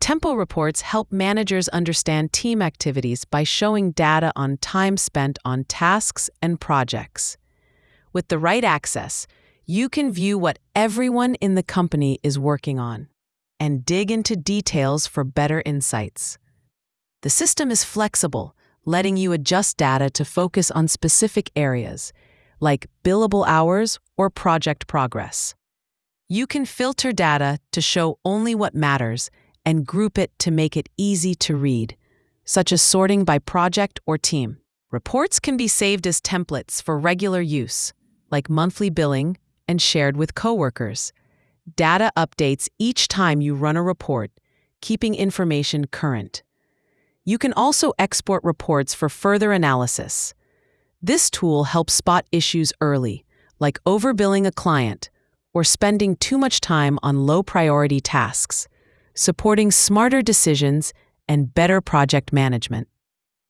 Tempo reports help managers understand team activities by showing data on time spent on tasks and projects. With the right access, you can view what everyone in the company is working on and dig into details for better insights. The system is flexible, letting you adjust data to focus on specific areas, like billable hours or project progress. You can filter data to show only what matters and group it to make it easy to read, such as sorting by project or team. Reports can be saved as templates for regular use, like monthly billing, and shared with coworkers. Data updates each time you run a report, keeping information current. You can also export reports for further analysis. This tool helps spot issues early, like overbilling a client or spending too much time on low-priority tasks, supporting smarter decisions and better project management.